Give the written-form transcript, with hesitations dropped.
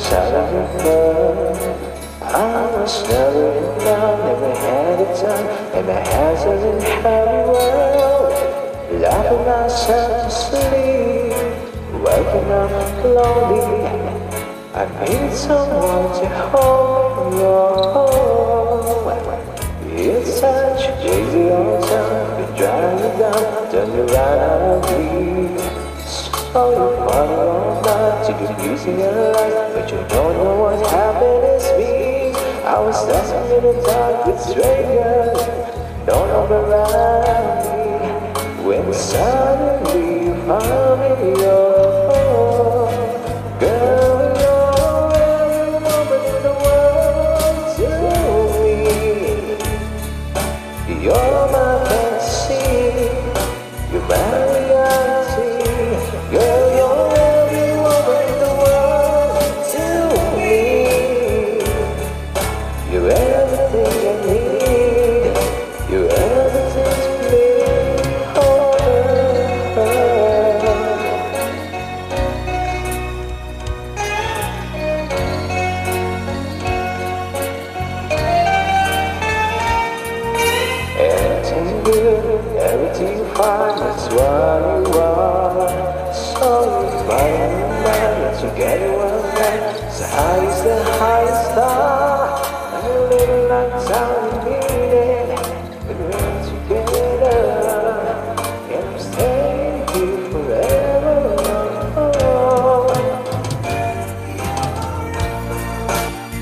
Shadows of love. I was never in love, never had a time, and my hands are in happy world. Laughing myself to sleep, waking up lonely. I need someone to hold your hand. It's such a crazy old time, been driving you down, turn you right out of me. So you follow all night to the music and light, but you don't know what happiness means. I was dancing in the dark with strangers, no one around me. When suddenly you found me, oh, girl, you're every woman in the world to me. You're my fantasy, you're my reality. Girl, you're every woman in the world to me. You're everything I need. You're everything to me. Oh, everything good, everything fine. That's what you are. So you find your mind, together one night. So high is the high.